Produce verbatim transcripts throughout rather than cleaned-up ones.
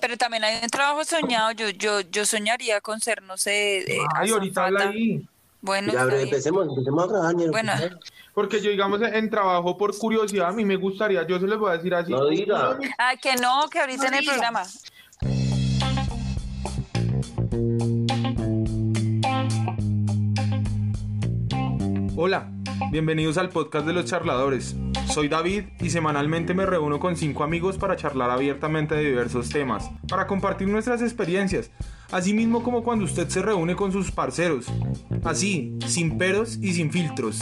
Pero también hay un trabajo soñado. Yo, yo, yo soñaría con ser, no sé, eh, Ay, ahorita habla azafata. ahí. Bueno, Ya, está bro, bien. empecemos, empecemos a grabar, ñero, Bueno, empecemos. Porque yo, digamos, en, en trabajo por curiosidad, a mí me gustaría, yo se les voy a decir así. No diga. ah, que no, que ahorita en el programa. Hola, bienvenidos al podcast de los charladores. Soy David y semanalmente me reúno con cinco amigos para charlar abiertamente de diversos temas, para compartir nuestras experiencias, así mismo como cuando usted se reúne con sus parceros, así, sin peros y sin filtros.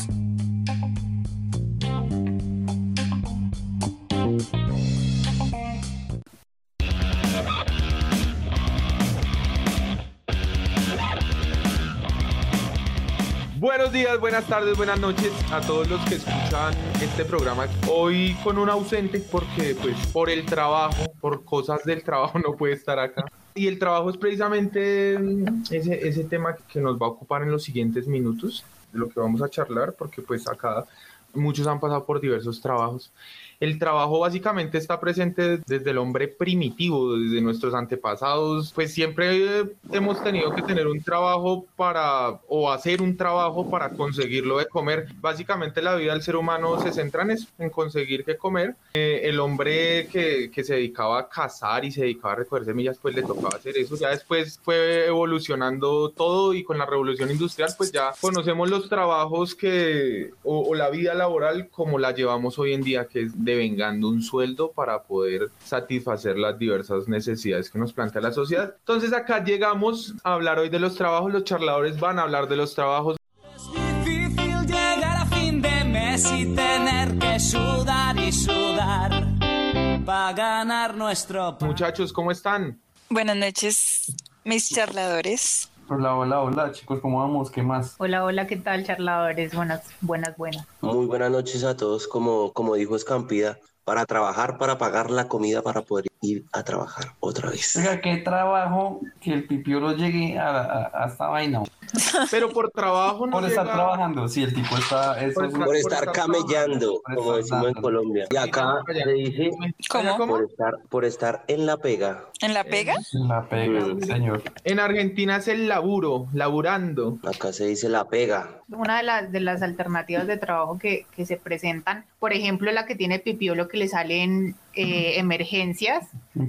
Buenos días, buenas tardes, buenas noches a todos los que escuchan este programa. Hoy con un ausente porque pues por el trabajo, por cosas del trabajo no puede estar acá. Y el trabajo es precisamente ese, ese tema que nos va a ocupar en los siguientes minutos, de lo que vamos a charlar, porque pues acá muchos han pasado por diversos trabajos. El trabajo básicamente está presente desde el hombre primitivo, desde nuestros antepasados, pues siempre hemos tenido que tener un trabajo para, o hacer un trabajo para conseguirlo de comer. Básicamente la vida del ser humano se centra en eso, en conseguir qué comer. Eh, el hombre que, que se dedicaba a cazar y se dedicaba a recoger semillas, pues le tocaba hacer eso. Ya después fue evolucionando todo y con la revolución industrial, pues ya conocemos los trabajos que, o, o la vida laboral como la llevamos hoy en día, que es devengando un sueldo para poder satisfacer las diversas necesidades que nos plantea la sociedad. Entonces acá llegamos a hablar hoy de los trabajos, los charladores van a hablar de los trabajos. Es difícil llegar a fin de mes y tener que sudar y sudar para ganar nuestro pan. Muchachos, ¿cómo están? Buenas noches, mis charladores. Hola, hola, hola, chicos, ¿cómo vamos? ¿Qué más? Hola, hola, ¿qué tal, charladores? Buenas, buenas, buenas. Muy buenas noches a todos, como, como dijo Escampida, para trabajar, para pagar la comida, para poder ir a trabajar otra vez. Oiga, ¿qué trabajo que el pipiolo llegue a, a, a esta vaina? Pero por trabajo no Por estar llega- trabajando, sí, el tipo está... Eso, Por es- estar- Por estar estar camellando, por como estar decimos en dando. Colombia. Y acá se dice ¿Cómo? ¿Cómo? por estar, por estar en la pega. ¿En la pega? La pega, Mm. señor. En Argentina es el laburo, laburando. Acá se dice la pega. Una de las, de las alternativas de trabajo que, que se presentan, por ejemplo, la que tiene Pipiolo, que le salen eh, emergencias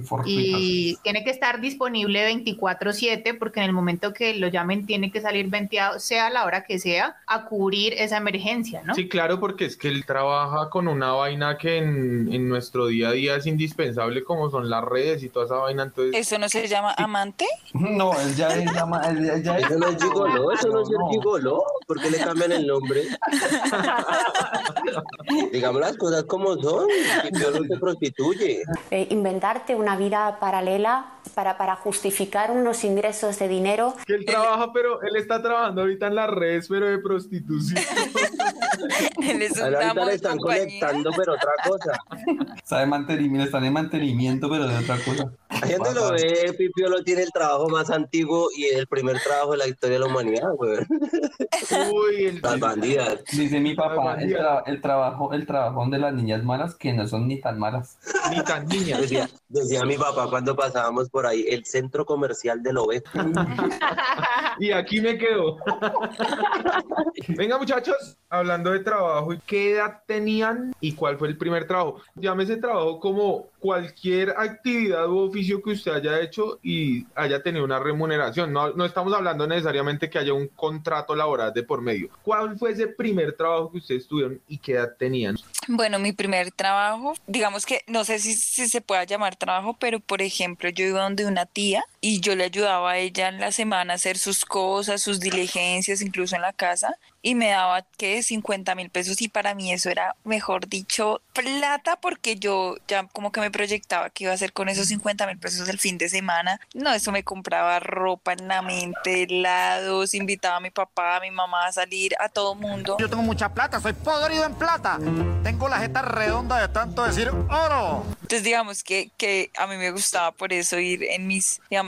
y tiene que estar disponible veinticuatro siete porque en el momento que lo llamen tiene que salir venteado, sea la hora que sea, a cubrir esa emergencia, ¿no? Sí, claro, porque es que él trabaja con una vaina que en, en nuestro día a día es indispensable, como son las redes y toda esa vaina. Entonces, ¿Eso no se llama amante? No, él ya es... llama- él ya- ya es- Eso no es gigoló, eso no es ser No. gigoló. ¿Por qué le cambian el nombre? Digamos las cosas como son. Yo no se prostituye. Eh, inventarte una vida paralela para, para justificar unos ingresos de dinero. que él trabaja, pero él está trabajando ahorita en las redes, pero de prostitución. Él es un Ahorita damo le de están compañía. conectando, pero otra cosa. Está de mantenimiento, está de mantenimiento, pero de otra cosa. La gente lo ve, Pipiolo tiene el trabajo más antiguo y el primer trabajo de la historia de la humanidad, güey. Uy, el... Las bandidas. Dice mi papá, Ay, el, Dios. tra- el trabajo, el trabajo de las niñas malas que no son ni tan malas. ni tan niña. Decía, decía mi papá cuando pasábamos por ahí, el centro comercial del ovejo. Y aquí me quedo. Venga, muchachos, hablando de trabajo, ¿qué edad tenían y cuál fue el primer trabajo? Llámese trabajo como cualquier actividad u oficio que usted haya hecho y haya tenido una remuneración. No, no estamos hablando necesariamente que haya un contrato laboral de por medio. ¿Cuál fue ese primer trabajo que ustedes tuvieron y qué edad tenían? Bueno, mi primer trabajo, digamos que no sé si, si se pueda llamar trabajo, pero por ejemplo yo iba donde una tía y yo le ayudaba a ella en la semana a hacer sus cosas, sus diligencias, incluso en la casa, y me daba, ¿qué? cincuenta mil pesos y para mí eso era, mejor dicho, plata porque yo ya como que me proyectaba que iba a hacer con esos cincuenta mil pesos el fin de semana. No, eso me compraba ropa en la mente, helados, invitaba a mi papá, a mi mamá a salir, a todo mundo. Yo tengo mucha plata, soy podrido en plata. Tengo la jeta redonda de tanto decir oro. Entonces digamos que, que a mí me gustaba por eso ir en mis, digamos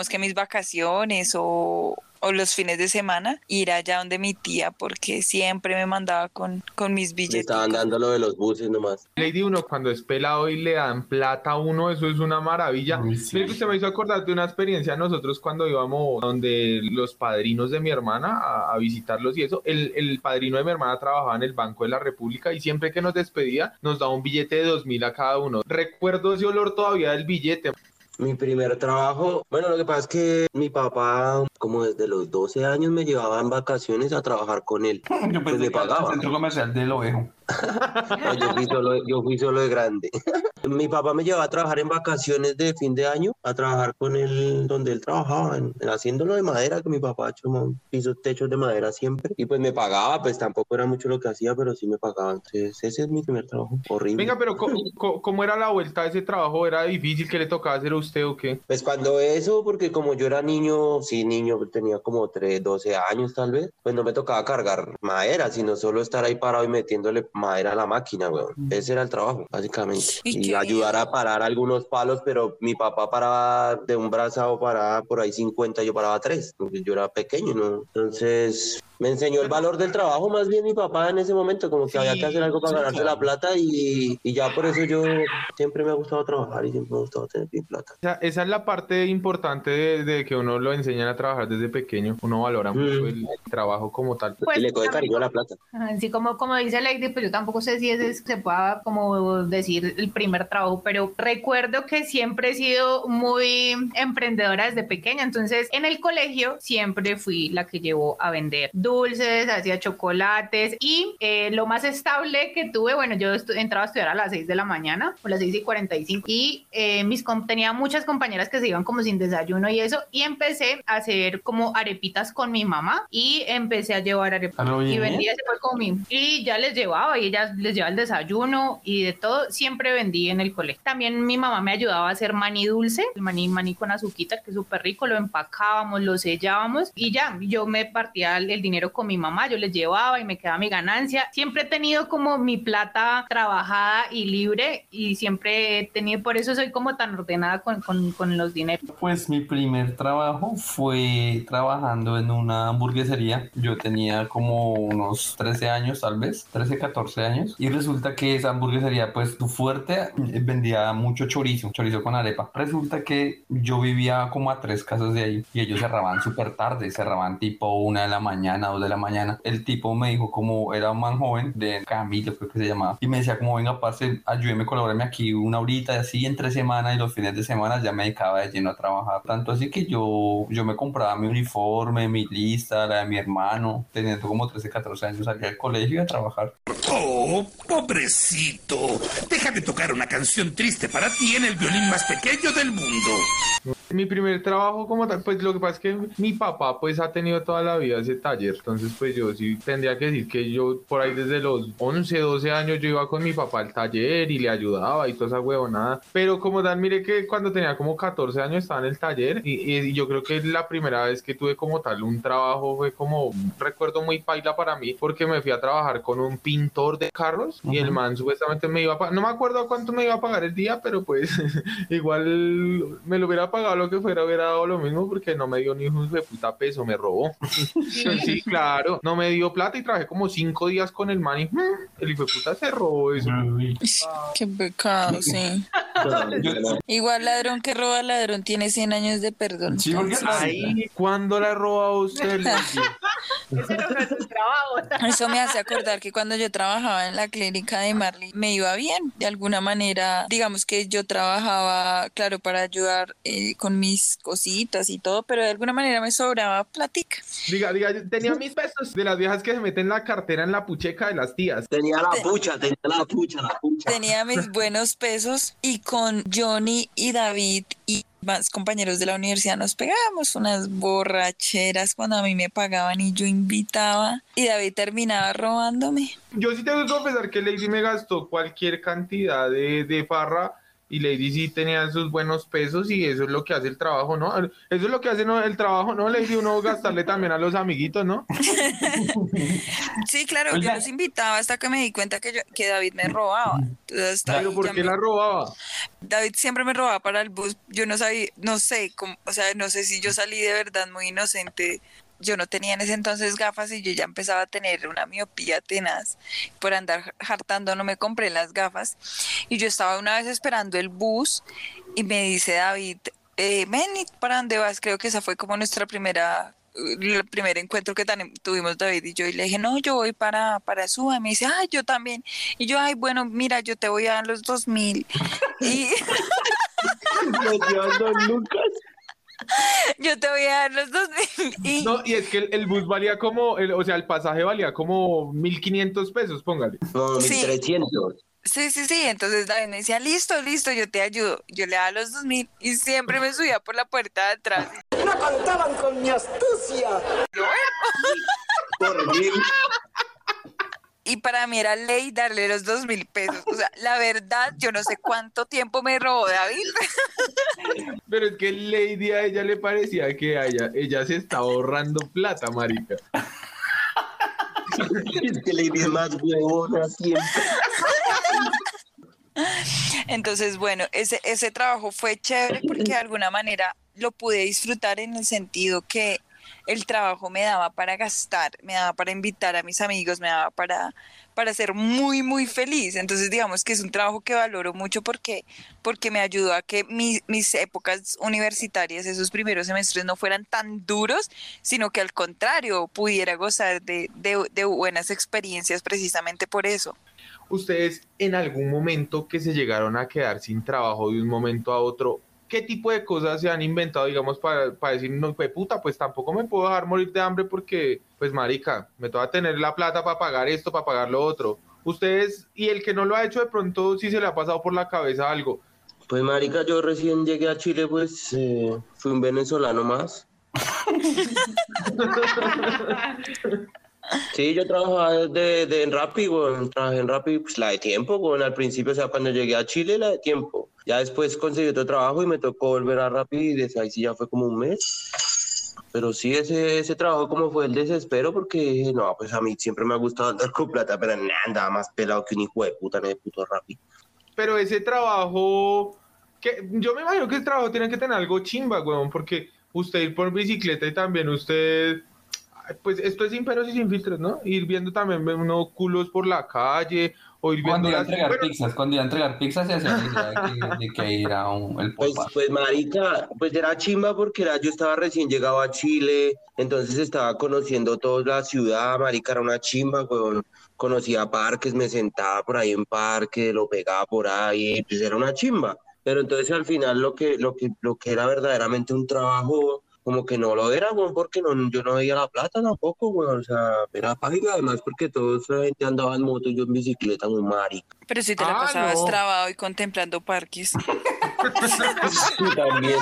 digamos que mis vacaciones o, o los fines de semana, ir allá donde mi tía, porque siempre me mandaba con, con mis Me billetes. estaban dando lo de los buses nomás. Lady, uno cuando es pelado y le dan plata a uno, eso es una maravilla. Uy, sí. Mire que usted me hizo acordar de una experiencia nosotros cuando íbamos donde los padrinos de mi hermana a, a visitarlos y eso. El, el padrino de mi hermana trabajaba en el Banco de la República y siempre que nos despedía nos daba un billete de dos mil a cada uno. Recuerdo ese olor todavía del billete. Mi primer trabajo, bueno, lo que pasa es que mi papá, como desde los doce años, me llevaba en vacaciones a trabajar con él. Yo Pues pensé me que era el pagaba. centro comercial del Ovejo. No, yo fui solo, yo fui solo de grande. Mi papá me llevaba a trabajar en vacaciones de fin de año, a trabajar con él donde él trabajaba, en, en haciéndolo de madera, que mi papá ha hecho, man, hizo techos de madera siempre. Y pues me pagaba, pues tampoco era mucho lo que hacía, pero sí me pagaba. Entonces ese es mi primer trabajo, horrible. Venga, pero co- co- ¿cómo era la vuelta a ese trabajo? ¿Era difícil que le tocaba hacer a usted o qué? Pues cuando eso, porque como yo era niño, sí, niño, tenía como tres, doce años tal vez, pues no me tocaba cargar madera, sino solo estar ahí parado y metiéndole madera a la máquina, weón. Ese era el trabajo, básicamente. ¿Y Y qué? ayudar a parar algunos palos, pero mi papá paraba de un brazado, paraba por ahí cincuenta, yo paraba tres, porque yo era pequeño, ¿no? Entonces... me enseñó el valor del trabajo más bien mi papá en ese momento, como que Sí, había que hacer algo para sí, ganarse claro. la plata y, y ya por eso yo siempre me ha gustado trabajar y siempre me ha gustado tener mi plata. O sea, esa es la parte importante de, de que uno lo enseñan a trabajar desde pequeño. Uno valora Mm. mucho el trabajo como tal. Pues, y le coge también- cariño a la plata. Así como, como dice Lady, pues yo tampoco sé si ese es- se pueda como decir el primer trabajo, pero recuerdo que siempre he sido muy emprendedora desde pequeña, entonces en el colegio siempre fui la que llevó a vender dulces, hacía chocolates y eh, lo más estable que tuve, bueno, yo estu- entraba a estudiar a las seis de la mañana, o las seis y cuarenta y cinco, y eh, mis com- tenía muchas compañeras que se iban como sin desayuno y eso, y empecé a hacer como arepitas con mi mamá y empecé a llevar arepitas. ¿A lo Y bien? vendía, ese fue como mi... Y ya les llevaba, y ellas les llevaba el desayuno y de todo, siempre vendí en el colegio. También mi mamá me ayudaba a hacer maní dulce, el maní, maní con azuquita, que es súper rico, lo empacábamos, lo sellábamos, y ya, yo me partía el, el dinero con mi mamá, yo les llevaba y me quedaba mi ganancia. Siempre he tenido como mi plata trabajada y libre, y siempre he tenido, por eso soy como tan ordenada con, con, con los dineros. Pues mi primer trabajo fue trabajando en una hamburguesería. Yo tenía como unos trece años, tal vez, trece, catorce años. Y resulta que esa hamburguesería, pues tu fuerte, eh, vendía mucho chorizo, chorizo con arepa. Resulta que yo vivía como a tres casas de ahí y ellos cerraban súper tarde, cerraban tipo una de la mañana, dos de la mañana. El tipo me dijo, como era un man joven de Camilo, creo que se llamaba, y me decía como, venga, parce, ayúdeme, colabóreme aquí una horita, y así entre semana, y los fines de semana ya me dedicaba de lleno a trabajar. Tanto así que yo, yo me compraba mi uniforme, mi lista, la de mi hermano, teniendo como trece, catorce años, salía del colegio y a trabajar. Oh, pobrecito. Déjame tocar una canción triste para ti en el violín más pequeño del mundo. Mi primer trabajo como tal, pues lo que pasa es que mi papá pues ha tenido toda la vida ese taller, entonces pues yo sí tendría que decir que yo por ahí desde los once, doce años yo iba con mi papá al taller y le ayudaba y toda esa huevonada, pero como tal, mire que cuando tenía como catorce años estaba en el taller y, y yo creo que la primera vez que tuve como tal un trabajo fue como un recuerdo muy paila para mí, porque me fui a trabajar con un pintor de carros y el man supuestamente me iba a pagar, no me acuerdo a cuánto me iba a pagar el día, pero pues igual me lo hubiera pagado lo que fuera, hubiera dado lo mismo, porque no me dio ni un de puta peso, me robó. Sí, claro, no me dio plata y trabajé como cinco días con el man y mm, el hijo de puta se robó eso. Uy. Qué pecado, sí. Igual ladrón que roba ladrón tiene cien años de perdón. Sí, porque entonces, Ay, ¿cuándo la roba usted? Ese no fue su trabajo. eso me hace acordar que cuando yo trabajaba en la clínica de Marley me iba bien, de alguna manera, digamos que yo trabajaba, claro, para ayudar eh, con mis cositas y todo, pero de alguna manera me sobraba platica. Diga, diga, yo tenía mis pesos de las viejas que se meten la cartera en la pucheca de las tías. Tenía la pucha, tenía la pucha, la pucha. Tenía mis buenos pesos y con Johnny y David y más compañeros de la universidad nos pegábamos unas borracheras cuando a mí me pagaban y yo invitaba y David terminaba robándome. Yo sí tengo que confesar que Lady me gastó cualquier cantidad de, de farra y Lady sí tenía sus buenos pesos y eso es lo que hace el trabajo, ¿no? Eso es lo que hace ¿no? el trabajo, ¿no, Lady? Uno gastarle también a los amiguitos, ¿no? Sí, claro, Oiga. Yo los invitaba hasta que me di cuenta que, yo, que David me robaba. Entonces, ¿Pero por qué me... la robaba? David siempre me robaba para el bus. Yo no sabía, no sé, cómo, o sea, no sé si yo salí de verdad muy inocente. Yo no tenía en ese entonces gafas y yo ya empezaba a tener una miopía tenaz. Por andar hartando no me compré las gafas. Y yo estaba una vez esperando el bus y me dice David, eh, ven, ¿para dónde vas? Creo que esa fue como nuestra primera, el primer encuentro que tan, tuvimos David y yo. Y le dije, no, yo voy para, para Suba. Y me dice, ay, yo también. Y yo, ay, bueno, mira, yo te voy a dar los dos mil. Y... Lucas. Yo te voy a dar los dos mil. Y... No, y es que el, el bus valía como, el, o sea, el pasaje valía como mil quinientos pesos, póngale. No, mil trescientos. Sí, sí, sí. Entonces David me decía, listo, listo, yo te ayudo. Yo le daba los dos mil y siempre me subía por la puerta de atrás. No contaban con mi astucia. Por mil. Y para mí era ley darle los dos mil pesos. O sea, la verdad, yo no sé cuánto tiempo me robó David. Pero es que Lady a ella le parecía que a ella, ella se estaba ahorrando plata, marica. Es que Lady es más huevona siempre. Entonces, bueno, ese, ese trabajo fue chévere porque de alguna manera lo pude disfrutar en el sentido que el trabajo me daba para gastar, me daba para invitar a mis amigos, me daba para, para ser muy, muy feliz. Entonces, digamos que es un trabajo que valoro mucho porque, porque me ayudó a que mi, mis épocas universitarias, esos primeros semestres, no fueran tan duros, sino que al contrario, pudiera gozar de, de, de buenas experiencias precisamente por eso. Ustedes en algún momento que se llegaron a quedar sin trabajo de un momento a otro, ¿qué tipo de cosas se han inventado, digamos, para, para decir, no, pues puta, pues tampoco me puedo dejar morir de hambre porque, pues marica, me toca tener la plata para pagar esto, para pagar lo otro? Ustedes, y el que no lo ha hecho de pronto, sí se le ha pasado por la cabeza algo. Pues marica, yo recién llegué a Chile, pues eh, fui un venezolano más. Sí, yo trabajaba de, de en Rappi, bueno, trabajé en Rappi, pues la de tiempo, bueno, al principio, o sea, cuando llegué a Chile, la de tiempo. Ya después conseguí otro trabajo y me tocó volver a Rappi y desde ahí sí ya fue como un mes. Pero sí, ese, ese trabajo como fue el desespero porque, no, pues a mí siempre me ha gustado andar con plata, pero nada, andaba más pelado que un hijo de puta en el puto Rappi. Pero ese trabajo, que yo me imagino que el trabajo tiene que tener algo chimba, weón, porque usted ir por bicicleta y también usted... Pues esto es sin pelos y sin filtros, ¿no? Ir viendo también unos culos por la calle, o ir viendo... Cuando iba a las... entregar bueno, pizzas, cuando iba a entregar pizzas se hacía la idea de que, de que ir a un, el Pues, pues marica, pues era chimba porque era, yo estaba recién llegado a Chile, entonces estaba conociendo toda la ciudad, marica, era una chimba, weón. Conocía parques, me sentaba por ahí en parque, lo pegaba por ahí, pues era una chimba. Pero entonces al final lo que, lo que, lo que era verdaderamente un trabajo... como que no lo era, güey, porque no, yo no veía la plata tampoco, güey, o sea, era página, además porque toda esa gente andaba en moto y yo en bicicleta, muy marica. Pero si te la Ah, pasabas no. trabado y contemplando parques. Sí, también.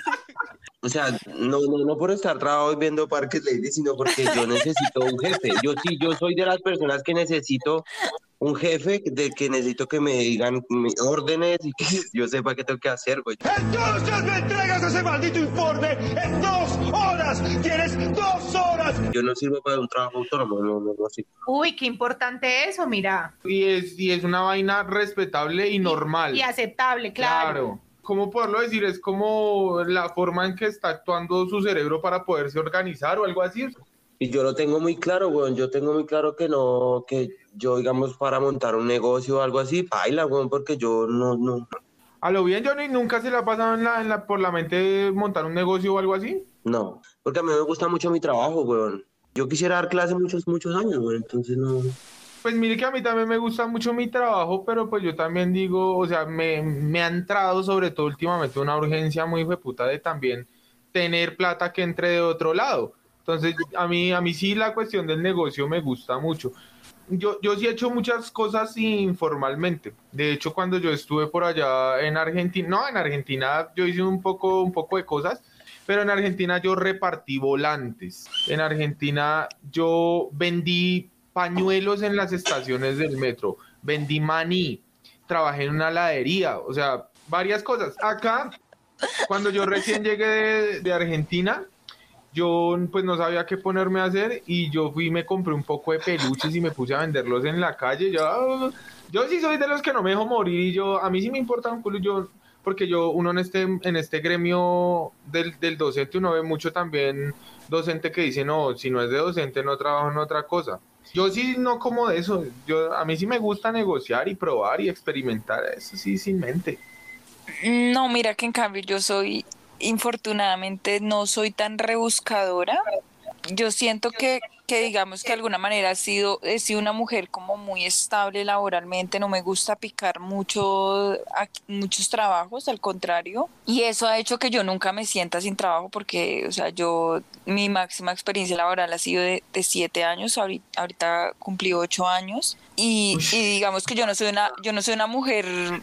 O sea, no, no, no por estar trabado y viendo parques, lady, sino porque yo necesito un jefe. Yo sí, yo soy de las personas que necesito un jefe, de que necesito que me digan mis órdenes y que yo sepa qué tengo que hacer, güey. Entonces me entregas ese maldito informe en dos horas. Tienes dos horas. Yo no sirvo para un trabajo autónomo, no, no, no sirvo. Uy, qué importante eso, mira. y, es, y es una vaina respetable y normal. Y aceptable, claro. Claro. ¿Cómo poderlo decir? Es como la forma en que está actuando su cerebro para poderse organizar o algo así. Y yo lo tengo muy claro, weón, yo tengo muy claro que no, que yo, digamos, para montar un negocio o algo así, baila, weón, porque yo no, no. A lo bien, Johnny, ¿nunca se le ha pasado en la, en la, por la mente montar un negocio o algo así? No, porque a mí me gusta mucho mi trabajo, weón. Yo quisiera dar clase muchos, muchos años, weón, entonces no... Pues mire que a mí también me gusta mucho mi trabajo, pero pues yo también digo, o sea, me, me ha entrado sobre todo últimamente una urgencia muy hijueputa de también tener plata que entre de otro lado. Entonces, a mí, a mí sí la cuestión del negocio me gusta mucho. Yo, yo sí he hecho muchas cosas informalmente. De hecho, cuando yo estuve por allá en Argentina, no, en Argentina yo hice un poco, un poco de cosas, pero en Argentina yo repartí volantes. En Argentina yo vendí pañuelos en las estaciones del metro, vendí maní, trabajé en una heladería, o sea, varias cosas. Acá, cuando yo recién llegué de, de Argentina, yo pues no sabía qué ponerme a hacer y yo fui y me compré un poco de peluches y me puse a venderlos en la calle. Yo, yo sí soy de los que no me dejo morir y yo, a mí sí me importa un culo, yo, porque yo, uno en este, en este gremio del, del docente, uno ve mucho también docente que dice, no, si no es de docente no trabajo en otra cosa. Yo sí no como de eso, yo, a mí sí me gusta negociar y probar y experimentar, eso sí, sin mente. No, mira que en cambio yo soy, infortunadamente, no soy tan rebuscadora. Yo siento que, que digamos que de alguna manera he sido, he sido una mujer como muy estable laboralmente, no me gusta picar mucho, a- muchos trabajos, al contrario, y eso ha hecho que yo nunca me sienta sin trabajo porque, o sea, yo, mi máxima experiencia laboral ha sido de, de siete años, ahorita, ahorita cumplí ocho años, y, y digamos que yo no soy una, yo no soy una mujer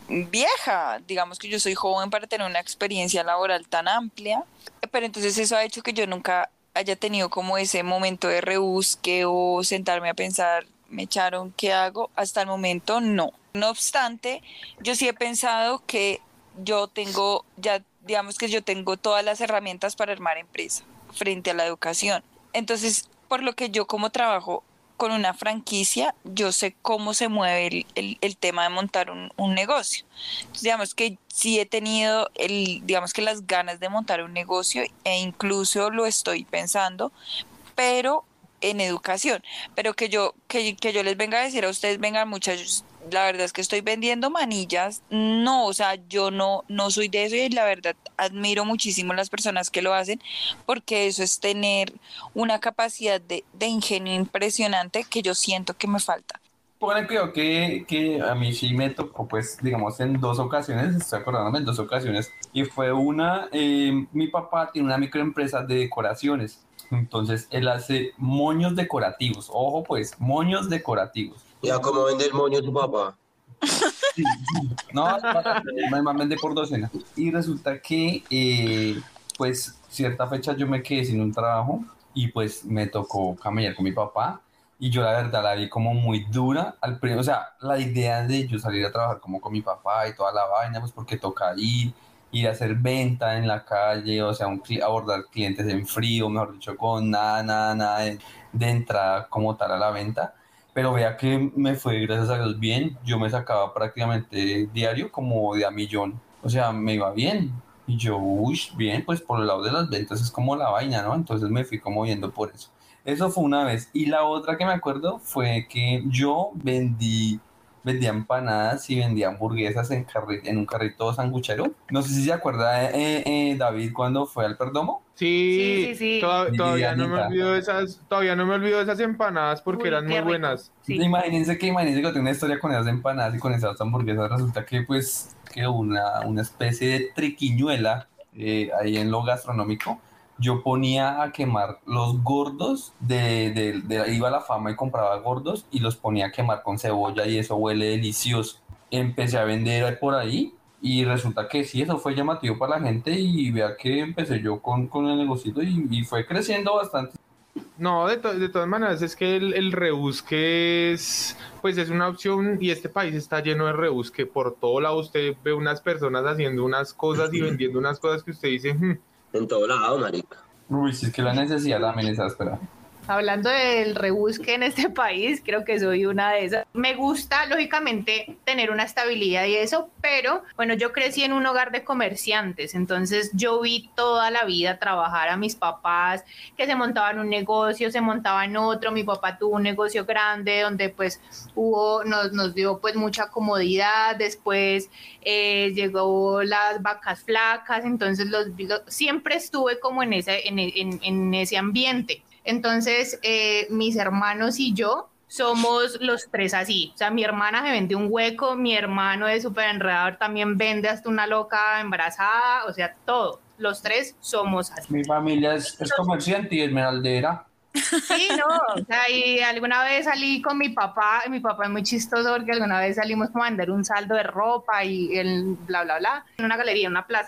vieja, digamos que yo soy joven para tener una experiencia laboral tan amplia, pero entonces eso ha hecho que yo nunca haya tenido como ese momento de rebusque o sentarme a pensar, me echaron, ¿qué hago? Hasta el momento no. No obstante, yo sí he pensado que yo tengo, ya digamos que yo tengo todas las herramientas para armar empresa frente a la educación. Entonces, por lo que yo como trabajo con una franquicia, yo sé cómo se mueve el, el, el tema de montar un, un negocio. Entonces, digamos que sí he tenido el, digamos que las ganas de montar un negocio e incluso lo estoy pensando, pero en educación. Pero que yo, que, que yo les venga a decir a ustedes, vengan muchachos, la verdad es que estoy vendiendo manillas. No, o sea, yo no, no soy de eso y la verdad admiro muchísimo a las personas que lo hacen porque eso es tener una capacidad de, de ingenio impresionante que yo siento que me falta. Bueno, creo que, que a mí sí me tocó, pues, digamos, en dos ocasiones, estoy acordándome, en dos ocasiones, y fue una, eh, mi papá tiene una microempresa de decoraciones, entonces él hace moños decorativos, ojo pues, moños decorativos. Ya como vende el moño tu papá. Sí, sí. No, mi mamá vende por docena. Y resulta que, eh, pues, cierta fecha yo me quedé sin un trabajo y pues me tocó camellar con mi papá. Y yo la verdad la vi como muy dura. Al pri- o sea, la idea de yo salir a trabajar como con mi papá y toda la vaina, pues porque toca ir, ir a hacer venta en la calle, o sea, un cli- abordar clientes en frío, mejor dicho, con nada, nada, nada de, de entrada como tal a la venta. Pero vea que me fue, gracias a Dios, bien. Yo me sacaba prácticamente diario como de a millón. O sea, me iba bien. Y yo, uy, bien, pues por el lado de las ventas es como la vaina, ¿no? Entonces me fui como viendo por eso. Eso fue una vez. Y la otra que me acuerdo fue que yo vendí, vendía empanadas y vendía hamburguesas en, carri- en un carrito sanguchero. No sé si se acuerda, eh, eh, David, cuando fue al Perdomo. Sí, Sí, sí, sí. to- Y todavía no me Dianita. olvido de esas, todavía no me olvido de esas empanadas porque Uy, eran qué muy rico. buenas. Sí. Imagínense que, imagínense que yo tengo una historia con esas empanadas y con esas hamburguesas. Resulta que pues que una, una especie de triquiñuela eh, ahí en lo gastronómico. Yo ponía a quemar los gordos de, de, de- iba a la Fama y compraba gordos y los ponía a quemar con cebolla y eso huele delicioso. Empecé a vender por ahí y resulta que sí, eso fue llamativo para la gente y vea que empecé yo con, con el negocito y, y fue creciendo bastante. No, de, to- de todas maneras es que el, el rebusque es, pues es una opción y este país está lleno de rebusque. Por todo lado usted ve unas personas haciendo unas cosas y vendiendo unas cosas que usted dice, "Hmm". En todo lado, marica. Uy, si es que la necesidad también es áspera. Hablando del rebusque en este país, creo que soy una de esas. Me gusta, lógicamente, tener una estabilidad y eso, pero bueno, yo crecí en un hogar de comerciantes, entonces yo vi toda la vida trabajar a mis papás, que se montaban un negocio, se montaban otro. Mi papá tuvo un negocio grande donde pues hubo, nos, nos dio pues mucha comodidad. Después eh, llegó las vacas flacas, entonces los, los- siempre estuve como en ese, en, en, en ese ambiente. Entonces, eh, mis hermanos y yo somos los tres así. O sea, mi hermana se vende un hueco, mi hermano es súper enredador, también vende hasta una loca embarazada, o sea, todo. Los tres somos así. Mi familia es, es comerciante y esmeraldera. Sí, no, o sea, y alguna vez salí con mi papá, y mi papá es muy chistoso porque alguna vez salimos como a vender un saldo de ropa y el bla, bla, bla, en una galería, en una plaza.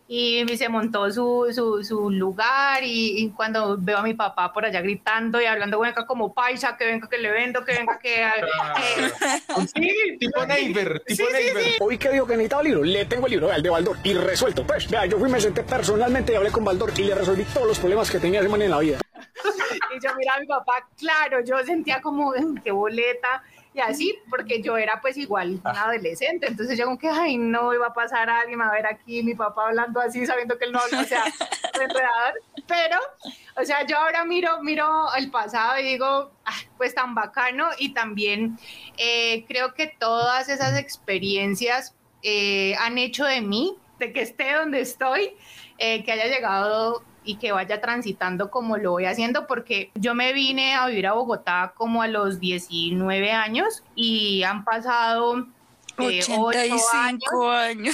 y se montó su, su, su lugar y, y cuando veo a mi papá por allá gritando y hablando venga como paisa, que venga que le vendo, que venga que... que sí, tipo neighbor, tipo sí, neighbor. Sí, sí. Hoy que dijo que necesitaba libro, le tengo el libro de Baldor y resuelto. Pues, vea, yo fui, me senté personalmente y hablé con Baldor y le resolví todos los problemas que tenía ese man en la vida. Y yo miraba a mi papá, claro, yo sentía como, qué boleta, y así, porque yo era pues igual una adolescente, entonces yo como que, ay, no, iba a pasar alguien, me va a ver aquí, mi papá hablando así, sabiendo que él no, o sea, enredador, pero, o sea, yo ahora miro, miro el pasado y digo, ah, pues tan bacano, y también eh, creo que todas esas experiencias eh, han hecho de mí, de que esté donde estoy, eh, que haya llegado y que vaya transitando como lo voy haciendo, porque yo me vine a vivir a Bogotá como a los diecinueve años y han pasado eh, ochenta y cinco años.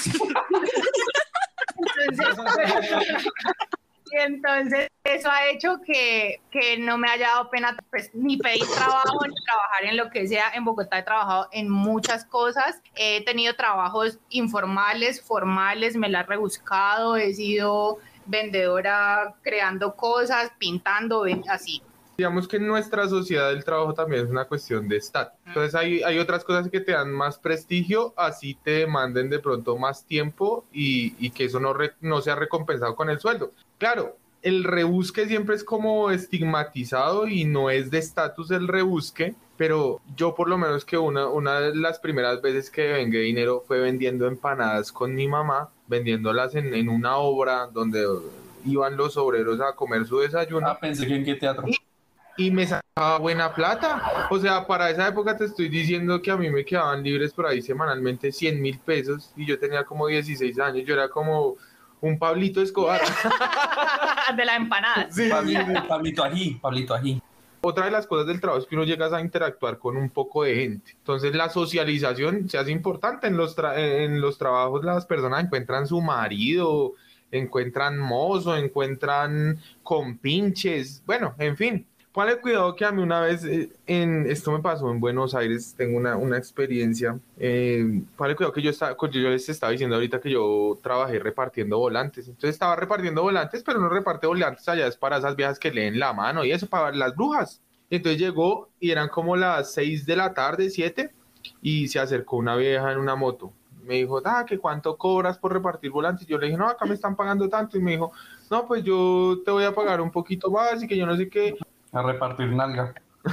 Entonces, y entonces eso ha hecho que, que no me haya dado pena pues, ni pedir trabajo, ni trabajar en lo que sea. En Bogotá he trabajado en muchas cosas, he tenido trabajos informales, formales, me la he rebuscado, he sido vendedora creando cosas, pintando, así. Digamos que en nuestra sociedad el trabajo también es una cuestión de estatus. Entonces hay, hay otras cosas que te dan más prestigio, así te demanden de pronto más tiempo y, y que eso no, re, no sea recompensado con el sueldo. Claro, el rebusque siempre es como estigmatizado y no es de estatus el rebusque, pero yo por lo menos que una, una de las primeras veces que vengué dinero fue vendiendo empanadas con mi mamá, vendiéndolas en, en una obra donde iban los obreros a comer su desayuno. Ah, pensé que en qué teatro. Y, y me sacaba buena plata. O sea, para esa época te estoy diciendo que a mí me quedaban libres por ahí semanalmente cien mil pesos y yo tenía como dieciséis años. Yo era como un Pablito Escobar. De la empanada. Sí, Pablito, Pablito Ají, Pablito Ají. Otra de las cosas del trabajo es que uno llega a interactuar con un poco de gente. Entonces la socialización se hace importante. En los, tra- en los trabajos las personas encuentran su marido, encuentran mozo, encuentran compinches, bueno, en fin. Ponle cuidado que a mí una vez, eh, en, esto me pasó en Buenos Aires, tengo una, una experiencia, eh, ponle cuidado que yo, estaba, yo, yo les estaba diciendo ahorita que yo trabajé repartiendo volantes, entonces estaba repartiendo volantes, pero no reparte volantes allá, es para esas viejas que leen la mano y eso, para las brujas. Entonces llegó y eran como las seis de la tarde, siete, y se acercó una vieja en una moto. Me dijo, ah, ¿que cuánto cobras por repartir volantes? Yo le dije, no, acá me están pagando tanto, y me dijo, no, pues yo te voy a pagar un poquito más y que yo no sé qué. A repartir nalga.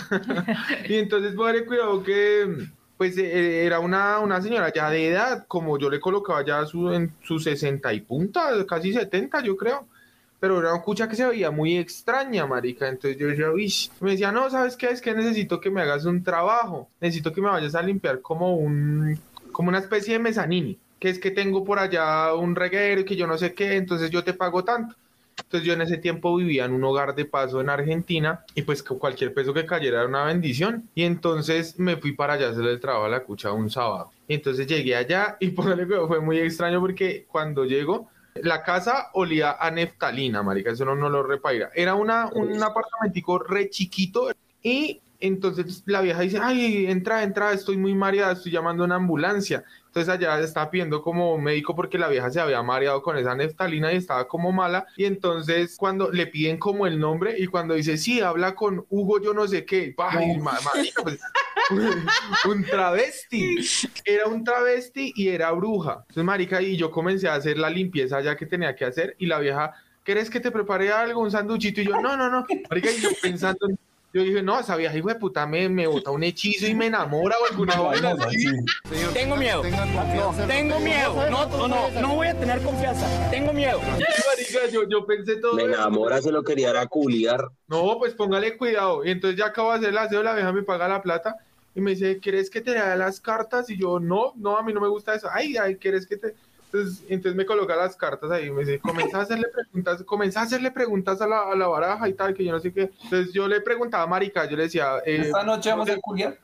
Y entonces, padre, cuidado que, pues, eh, era una, una señora ya de edad, como yo le colocaba ya su, en sus sesenta y punta, casi setenta, yo creo. Pero era una cucha que se veía muy extraña, marica. Entonces yo decía, uy, me decía, no, ¿sabes qué? Es que necesito que me hagas un trabajo. Necesito que me vayas a limpiar como un, como una especie de mezanini. Que es que tengo por allá un reguero y que yo no sé qué, entonces yo te pago tanto. Entonces yo en ese tiempo vivía en un hogar de paso en Argentina y pues cualquier peso que cayera era una bendición. Y entonces me fui para allá a hacer el trabajo a la cucha un sábado. Y entonces llegué allá y póngale que fue muy extraño porque cuando llego, la casa olía a neftalina, marica, eso no, no lo repaira. Era una, un apartamentico re chiquito y entonces la vieja dice, ay, entra, entra, estoy muy mareada, estoy llamando a una ambulancia. Entonces allá estaba pidiendo como médico porque la vieja se había mareado con esa neftalina y estaba como mala. Y entonces cuando le piden como el nombre y cuando dice, sí, habla con Hugo yo no sé qué. Ay, no. Marica, pues, un travesti. Era un travesti y era bruja. Entonces, marica, y yo comencé a hacer la limpieza ya que tenía que hacer y la vieja, ¿querés que te prepare algo, un sanduchito? Y yo, no, no, no. Marica, y yo pensando... Yo dije, no, esa vieja hijo de puta me, me bota un hechizo y me enamora o alguna vaina así. Tengo miedo, no, tengo miedo, no, no, no, no voy a tener confianza, tengo miedo. Marica, yo, yo pensé todo Me enamora, se lo quería era culiar. No, pues póngale cuidado. Y entonces ya acabo de hacer el aseo, la vieja me paga la plata y me dice, ¿quieres que te lea las cartas? Y yo, no, no, a mí no me gusta eso. Ay, ay, ¿quieres que te...? Entonces, entonces me coloca las cartas ahí y me dice, comenzá a hacerle preguntas, comenzá a hacerle preguntas a la, a la baraja y tal, que yo no sé qué. Entonces yo le preguntaba a marica, yo le decía... Eh, ¿Esta noche vamos a culiar?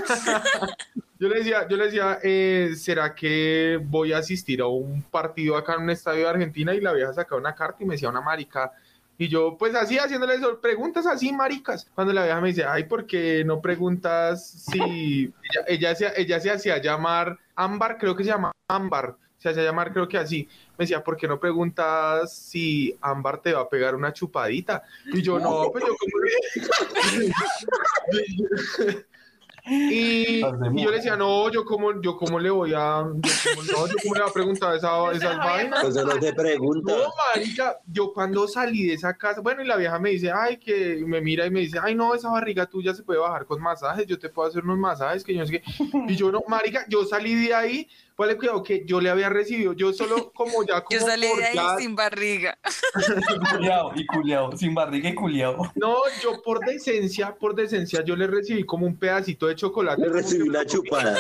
Yo le decía, yo le decía eh, ¿será que voy a asistir a un partido acá en un estadio de Argentina? Y la vieja sacaba una carta y me decía una marica. Y yo, pues así, haciéndole eso, preguntas así, maricas. Cuando la vieja me dice, ay, ¿por qué no preguntas si... Ella, ella, se, ella se hacía llamar Ámbar, creo que se llama Ámbar. se hacía llamar creo que así, me decía, ¿por qué no preguntas si Ámbar te va a pegar una chupadita? Y yo, no, pues yo como... Y, y yo le decía, no, yo como, yo cómo le voy a, yo cómo, no, yo cómo le voy a preguntar esa, esas vainas. Eso no te pregunta. No, marica, yo cuando salí de esa casa, bueno, y la vieja me dice, ay, que me mira y me dice, ay, no, esa barriga tuya se puede bajar con masajes, yo te puedo hacer unos masajes, que yo no sé qué. Y yo, no, marica, yo salí de ahí, ponle cuidado que yo le había recibido, yo solo como ya como yo salí por de ahí ya... sin barriga. Culeado y culeado, sin barriga y culeado. No, yo por decencia, por decencia, yo le recibí como un pedacito de chocolate. Le recibí una chupada.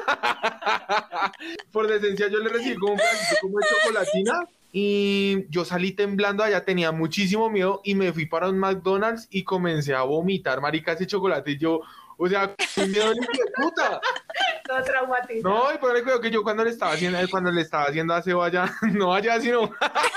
Por decencia yo le recibí como un pedacito como de chocolatina y yo salí temblando allá, tenía muchísimo miedo y me fui para un McDonald's y comencé a vomitar, marica, ese chocolate y yo, o sea, con miedo de puta. Todo traumatizado. No, y por el cuidado que yo cuando le estaba haciendo, cuando le estaba haciendo aseo allá, no allá, sino...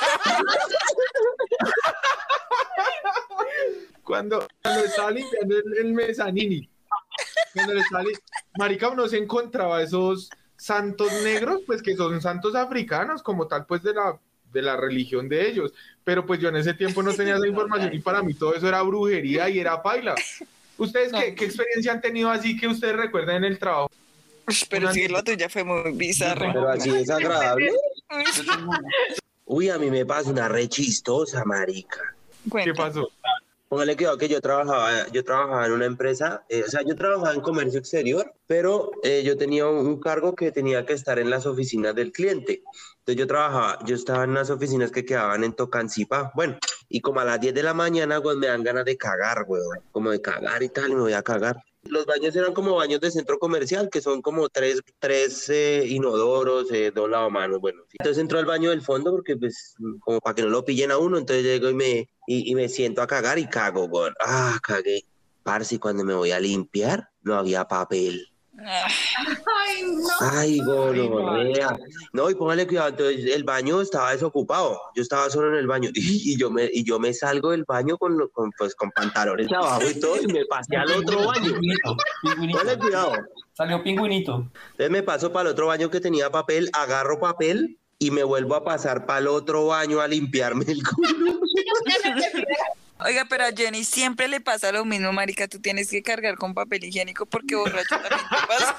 cuando, cuando estaba limpiando el, el mezanini, cuando le estaba li... marica, uno se encontraba esos santos negros, pues que son santos africanos, como tal, pues de la, de la religión de ellos, pero pues yo en ese tiempo no tenía esa información y para mí todo eso era brujería y era paila. ¿Ustedes no. qué, qué experiencia han tenido así que ustedes recuerdan en el trabajo? Pero sí, la tuya fue muy bizarra. Pero así es agradable. Uy, a mí me pasa una re chistosa, marica. ¿Qué pasó? Póngale cuidado que yo trabajaba, yo trabajaba en una empresa, eh, o sea, yo trabajaba en comercio exterior, pero eh, yo tenía un, un cargo que tenía que estar en las oficinas del cliente. Entonces yo trabajaba, yo estaba en unas oficinas que quedaban en Tocancipá, bueno, y como a las diez de la mañana, pues me dan ganas de cagar, weón, como de cagar y tal, y me voy a cagar. Los baños eran como baños de centro comercial, que son como tres, tres eh, inodoros, eh, dos lavamanos, bueno. Entonces entro al baño del fondo porque, pues, como para que no lo pillen a uno, entonces llego y me, y, y me siento a cagar y cago, güey. Ah, cagué. Parce, y cuando me voy a limpiar, no había papel. Ay, no. Ay, gonorrea. No, y póngale cuidado, entonces el baño estaba desocupado. Yo estaba solo en el baño y, y yo me y yo me salgo del baño con, con pues con pantalones abajo y todo y me pasé al otro baño. Pingüinito, pingüinito. Póngale cuidado. Salió pingüinito. Entonces me paso para el otro baño que tenía papel, agarro papel y me vuelvo a pasar para el otro baño a limpiarme el culo. Oiga, pero a Jenny siempre le pasa lo mismo, marica, tú tienes que cargar con papel higiénico porque borracho también te pasa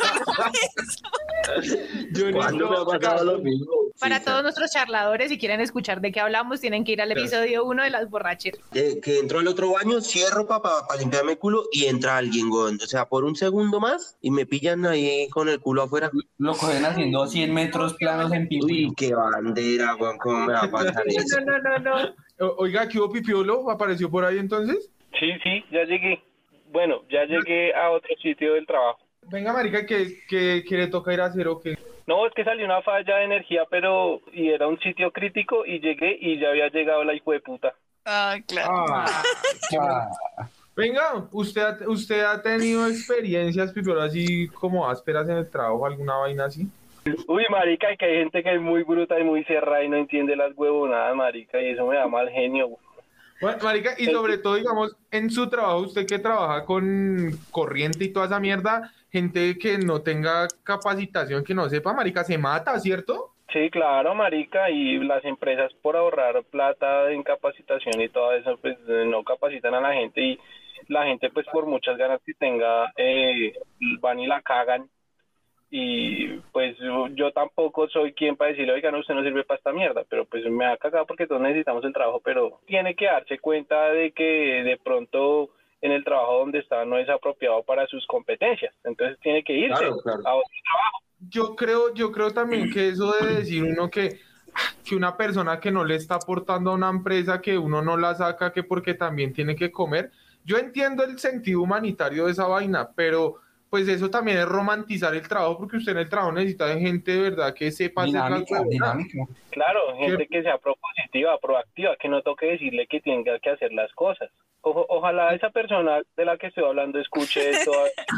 lo ¿Cuándo me ha pasado lo mismo? Para sí, todos sí. nuestros charladores, si quieren escuchar de qué hablamos, tienen que ir al episodio uno de las borracheras. Eh, que entro al otro baño, cierro para pa, pa limpiarme el culo y entra alguien, güey. O sea, por un segundo más y me pillan ahí con el culo afuera. Lo cogen haciendo cien metros planos en pingüino. Uy, qué bandera, güey, ¿cómo me va a pasar eso? No, no, no, no. Oiga, ¿qué hubo, Pipiolo? ¿Apareció por ahí entonces? Sí, sí, ya llegué. Bueno, ya llegué a otro sitio del trabajo. Venga, marica, ¿qué, qué, qué le toca ir a hacer o qué? No, es que salió una falla de energía, pero... Y era un sitio crítico y llegué y ya había llegado la hijo de puta. Ah, claro. Ah, ah. Venga, ¿usted ha, ¿usted ha tenido experiencias, Pipiolo, así como ásperas en el trabajo, alguna vaina así? Uy, marica, que hay gente que es muy bruta y muy cerrada y no entiende las huevonadas, marica, y eso me da mal genio. Bueno, marica, y sobre todo, digamos, en su trabajo, usted que trabaja con corriente y toda esa mierda, gente que no tenga capacitación, que no sepa, marica, se mata, ¿cierto? Sí, claro, marica, y las empresas por ahorrar plata en capacitación y todo eso, pues no capacitan a la gente y la gente, pues por muchas ganas que tenga, eh, van y la cagan. Y pues yo, yo tampoco soy quien para decirle, oiga, no, usted no sirve para esta mierda, pero pues me ha cagado porque todos necesitamos el trabajo, pero tiene que darse cuenta de que de pronto en el trabajo donde está no es apropiado para sus competencias, entonces tiene que irse claro, claro. a otro trabajo. Yo creo, yo creo también que eso de decir uno que, que una persona que no le está aportando a una empresa, que uno no la saca, que porque también tiene que comer, yo entiendo el sentido humanitario de esa vaina, pero... pues eso también es romantizar el trabajo, porque usted en el trabajo necesita gente de verdad que sepa dinámica, hacer las dinámica. Claro, gente ¿Qué? que sea propositiva, proactiva, que no toque decirle que tenga que hacer las cosas. O, ojalá esa persona de la que estoy hablando escuche esto.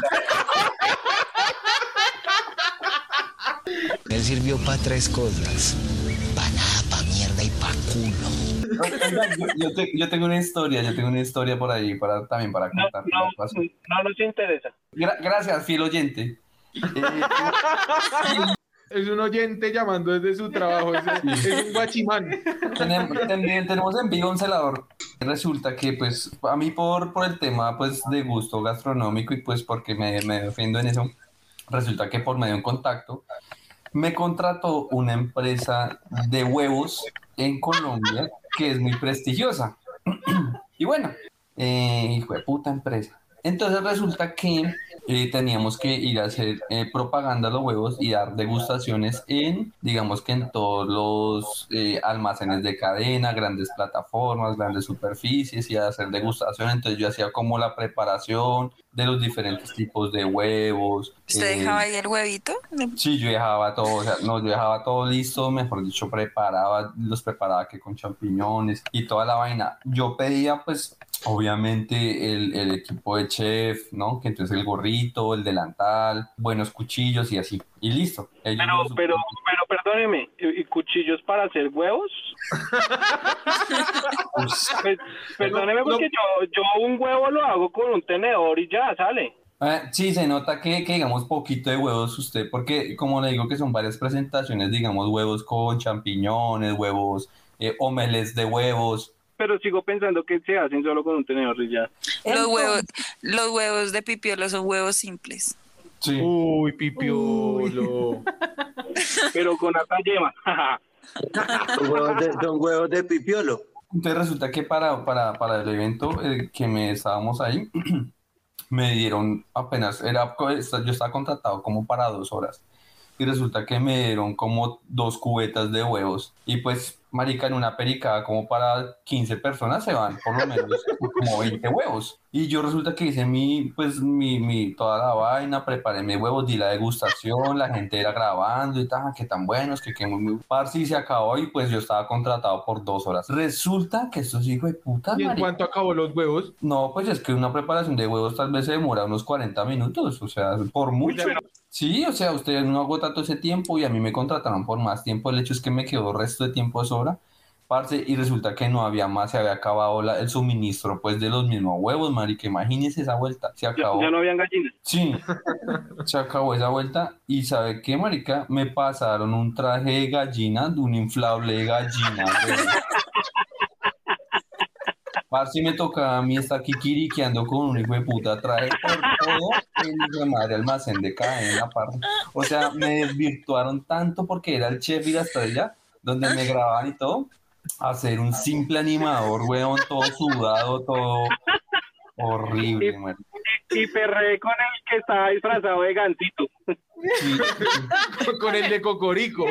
Él sirvió para tres cosas: para nada, para mierda y para culo. Yo, yo, te, yo tengo una historia, yo tengo una historia por ahí para, también para contar. No, no, no nos interesa. Gra- gracias, fiel oyente. Eh, es un oyente llamando desde su trabajo, es, es un guachimán. Tenemos, también tenemos en vivo un celador. Resulta que, pues, a mí por, por el tema, pues, de gusto gastronómico y, pues, porque me, me defiendo en eso, resulta que por medio de un contacto, me contrató una empresa de huevos en Colombia que es muy prestigiosa. Y bueno, eh, hijo de puta empresa. Entonces resulta que eh, teníamos que ir a hacer eh, propaganda a los huevos y dar degustaciones en, digamos que en todos los eh, almacenes de cadena, grandes plataformas, grandes superficies y hacer degustación. Entonces yo hacía como la preparación de los diferentes tipos de huevos. ¿Usted eh, dejaba ahí el huevito? Sí, yo dejaba todo, o sea, no, yo dejaba todo listo, mejor dicho, preparaba, los preparaba que con champiñones y toda la vaina. Yo pedía, pues, obviamente el, el equipo de chef, ¿no? Que entonces el gorrito, el delantal, buenos cuchillos y así. Y listo. Ellos Pero, los- pero, pero perdóneme, ¿y cuchillos para hacer huevos? Pues, perdóneme porque yo, yo un huevo lo hago con un tenedor y ya sale. Ah, sí, se nota que, que digamos poquito de huevos usted, porque como le digo que son varias presentaciones, digamos huevos con champiñones, huevos, eh, omelets de huevos. Pero sigo pensando que se hacen solo con un tenedor y ya. Los huevos, los huevos de pipiolo son huevos simples. Sí. Uy, pipiolo. Pero con hasta yema. Son huevos de, son huevos de pipiolo. Entonces resulta que para, para, para el evento eh, que me estábamos ahí, me dieron apenas, era, yo estaba contratado como para dos horas. Y resulta que me dieron como dos cubetas de huevos. Y pues, marica, en una pericada como para quince personas se van por lo menos como veinte huevos. Y yo resulta que hice mi, pues, mi, mi, toda la vaina, preparé mis huevos, di la degustación, la gente era grabando y tal, que tan buenos, que que muy, muy... Parce, y se acabó y pues yo estaba contratado por dos horas. Resulta que estos hijos de puta, ¿Y en marica, cuánto acabó los huevos? no, pues es que una preparación de huevos tal vez se demora unos cuarenta minutos, o sea, por mucho. Sí, o sea, usted no agota todo ese tiempo y a mí me contrataron por más tiempo. El hecho es que me quedó el resto de tiempo de sobra, parce, y resulta que no había más, se había acabado la- el suministro, pues, de los mismos huevos, marica, imagínese esa vuelta, se Ya, acabó. ya no habían gallinas. Sí, se acabó esa vuelta y ¿sabe qué, marica? Me pasaron un traje de gallina, de un inflable de gallina, güey. Parce, me tocaba a mí estar kikiriqueando con un hijo de puta traje por todo el hijo de madre almacén de cadena, parce. O sea, me desvirtuaron tanto porque era el chef y la estrella, donde me grababan y todo, a ser un simple animador, weón, todo sudado, todo horrible, man. Y perré con el que estaba disfrazado de gansito. Con el de Cocorico.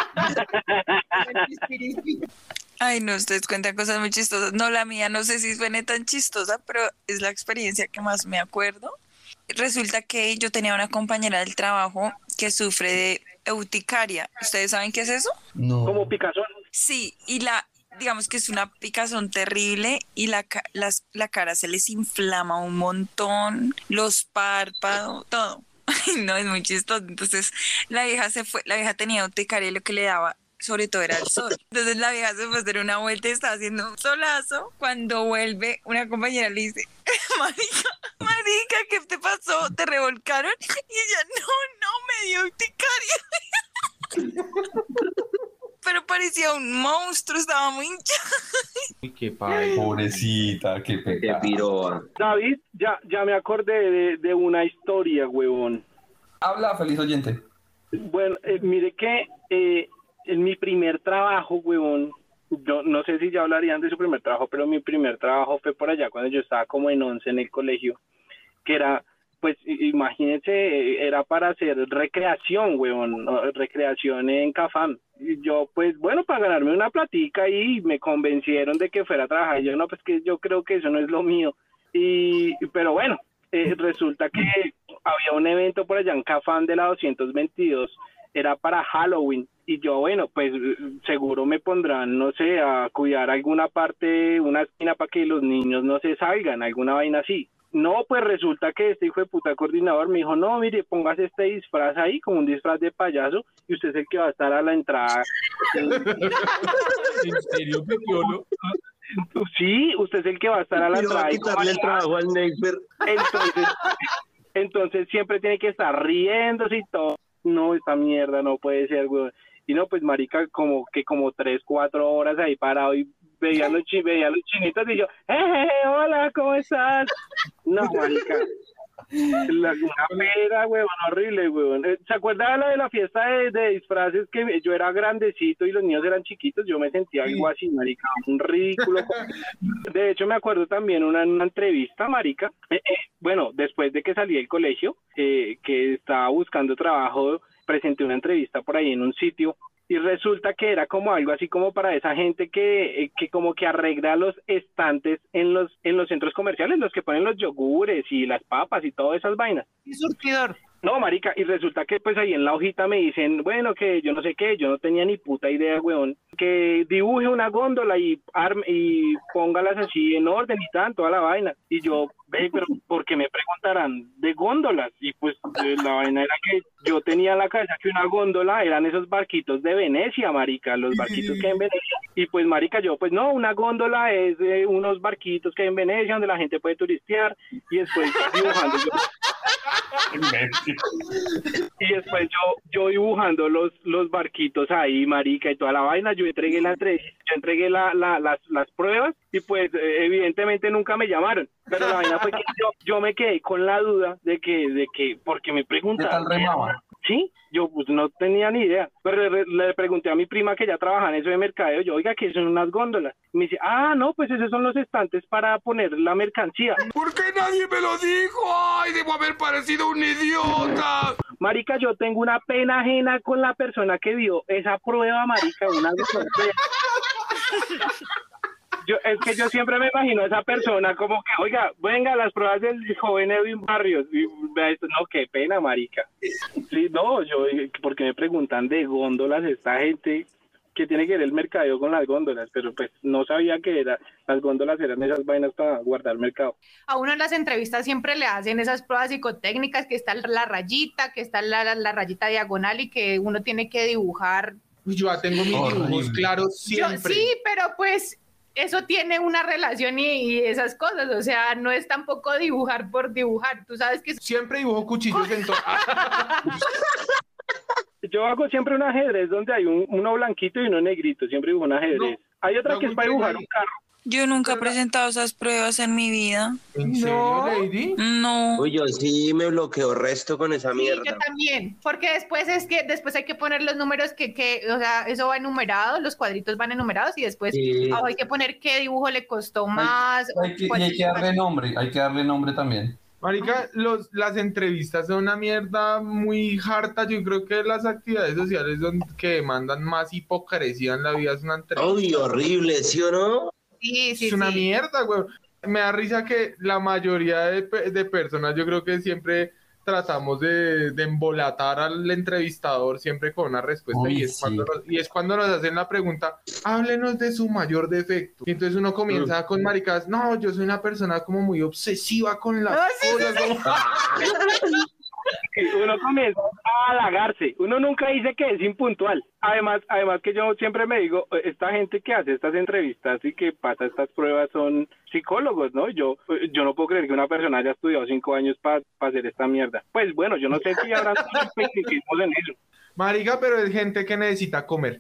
Ay, no, ustedes cuentan cosas muy chistosas. No, la mía no sé si suene tan chistosa, pero es la experiencia que más me acuerdo. Resulta que yo tenía una compañera del trabajo que sufre de urticaria. ¿Ustedes saben qué es eso? No. Como picazón. Sí, y la, digamos que es una picazón terrible y la, ca- las- la cara se les inflama un montón, los párpados, todo. Ay, no, es muy chistoso. Entonces, la vieja se fue, la vieja tenía urticaria y lo que le daba, sobre todo, era el sol. Entonces, la vieja se fue a hacer una vuelta y estaba haciendo un solazo. Cuando vuelve, una compañera le dice, marica, marica, ¿qué te pasó? ¿Te revolcaron? Y ella, no, no, me dio urticaria. Pero parecía un monstruo, estaba muy hinchado. Uy, qué padre. Pobrecita, qué Qué pecado. piroa. David, ya, ya me acordé de, de una historia, huevón. Habla, feliz oyente. Bueno, eh, mire que eh, en mi primer trabajo, huevón, yo no sé si ya hablarían de su primer trabajo, pero mi primer trabajo fue por allá cuando yo estaba como en once en el colegio, que era, pues i- imagínense, eh, era para hacer recreación, huevón, ¿no? Recreación en Cafam. Y yo, pues bueno, para ganarme una platica y me convencieron de que fuera a trabajar. Y yo, no, pues que yo creo que eso no es lo mío. Y, pero bueno, eh, resulta que había un evento por allá en Cafam de la doscientos veintidós, era para Halloween, y yo, bueno, pues seguro me pondrán, no sé, a cuidar alguna parte, una esquina para que los niños no se salgan, alguna vaina así. No, pues resulta que este hijo de puta coordinador me dijo, no, mire, póngase este disfraz ahí, como un disfraz de payaso, y usted es el que va a estar a la entrada. ¿En serio, pipiolo? Sí, usted es el que va a estar a la Pero va entrada. a y quitarle el trabajo al Neighbor. Entonces, entonces siempre tiene que estar riéndose y todo. no, esta mierda no puede ser, weón. Y no, pues marica, como que como tres, cuatro horas ahí parado y veía los, chi veía los chinitos y yo, ¡eh, hola, ¿cómo estás? No, marica. La, una pera, huevón, horrible, huevón. ¿Se acuerda la de la fiesta de, de disfraces que yo era grandecito y los niños eran chiquitos? Yo me sentía algo así, marica, un ridículo. De hecho, me acuerdo también una, una entrevista, marica. Eh, eh, bueno, después de que salí del colegio, eh, que estaba buscando trabajo, presenté una entrevista por ahí en un sitio. Y resulta que era como algo así como para esa gente que, que como que arregla los estantes en los en los centros comerciales, los que ponen los yogures y las papas y todas esas vainas. ¿Y surtidor? No, marica, y resulta que pues ahí en la hojita me dicen, bueno, que yo no sé qué, yo no tenía ni puta idea, weón, que dibuje una góndola y arme, y póngalas así en orden y tal, toda la vaina. Y yo, ve, pero ¿por qué me preguntarán de góndolas? Y pues eh, la vaina era que yo tenía en la cabeza que una góndola eran esos barquitos de Venecia, marica, los barquitos que hay en Venecia. Y pues, marica, yo, pues no, una góndola es de unos barquitos que hay en Venecia donde la gente puede turistear y después dibujando yo... Y después yo yo dibujando los los barquitos ahí, marica, y toda la vaina. Yo entregué la yo entregué la, la, las, las pruebas y pues eh, evidentemente nunca me llamaron. Pero la vaina fue que yo, yo me quedé con la duda de que, de que porque me preguntaron. Sí, yo pues no tenía ni idea, pero le, le pregunté a mi prima que ya trabaja en eso de mercadeo, yo, oiga, ¿qué son unas góndolas? Y me dice, ah, no, pues esos son los estantes para poner la mercancía. ¿Por qué nadie me lo dijo? ¡Ay, debo haber parecido un idiota! Marica, yo tengo una pena ajena con la persona que vio esa prueba, marica, una sorpresa. Yo, es que yo siempre me imagino a esa persona como que, oiga, venga, las pruebas del joven Edwin Barrios. Y, no, qué pena, marica. Sí, no, yo, porque me preguntan de góndolas esta gente que tiene que ver el mercadeo con las góndolas, pero pues no sabía que era, las góndolas eran esas vainas para guardar mercado. A uno en las entrevistas siempre le hacen esas pruebas psicotécnicas, que está la rayita, que está la, la, la rayita diagonal y que uno tiene que dibujar. Yo ya tengo mis dibujos claros siempre. Yo, sí, pero pues... eso tiene una relación y, y esas cosas, o sea, no es tampoco dibujar por dibujar, tú sabes que... Siempre dibujo cuchillos en todo. Yo hago siempre un ajedrez donde hay un, uno blanquito y uno negrito, siempre dibujo un ajedrez. No, hay otra no, que es para dibujar un carro. Yo nunca he presentado esas pruebas en mi vida. ¿En serio, Lady? No. Uy, yo sí me bloqueo resto con esa mierda. Sí, yo también, porque después es que después hay que poner los números que, que o sea, eso va enumerado, los cuadritos van enumerados y después sí. oh, hay que poner qué dibujo le costó más. Hay, hay que, y hay que darle nombre, hay que darle nombre también. Marica, los, las entrevistas son una mierda muy harta. Yo creo que las actividades sociales son que demandan más hipocresía en la vida es una entrevista. Uy, horrible, ¿sí o no? Sí, sí, es una sí. mierda, güey. Me da risa que la mayoría de, de personas, yo creo que siempre tratamos de, de embolatar al entrevistador siempre con una respuesta. Uy, y, es sí. cuando nos, y es cuando nos hacen la pregunta, háblenos de su mayor defecto. Y entonces uno comienza uh. con maricadas, no, yo soy una persona como muy obsesiva con las oh, cosas. Sí, sí. Uno comienza a halagarse, uno nunca dice que es impuntual. Además, además que yo siempre me digo, esta gente que hace estas entrevistas y que pasa estas pruebas son psicólogos, ¿no? Yo yo no puedo creer que una persona haya estudiado cinco años para pa hacer esta mierda. Pues bueno, yo no sé si habrá especificismos en eso. Marica, pero es gente que necesita comer.